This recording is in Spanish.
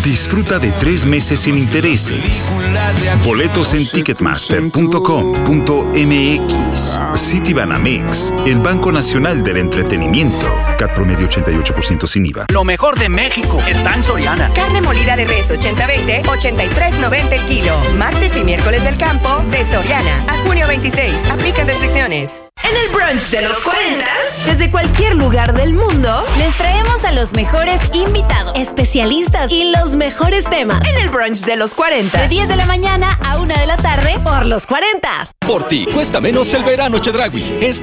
Disfruta de 3 meses sin intereses. Boletos en ticketmaster.com.mx. Citibanamex, el Banco Nacional del Entretenimiento. CAT promedio 88% sin IVA. Lo mejor de México está en Soriana. Carne molida de res 80-20, 83.90 el kilo. Martes y miércoles del campo de Soriana. A junio 26. Aplican restricciones. En el brunch de los 40, desde cualquier lugar del mundo, les traemos a los mejores invitados, especialistas y los mejores temas. En el brunch de los 40, de 10 de la mañana a 1 de la tarde por los 40. Por ti, cuesta menos el verano Chedraui.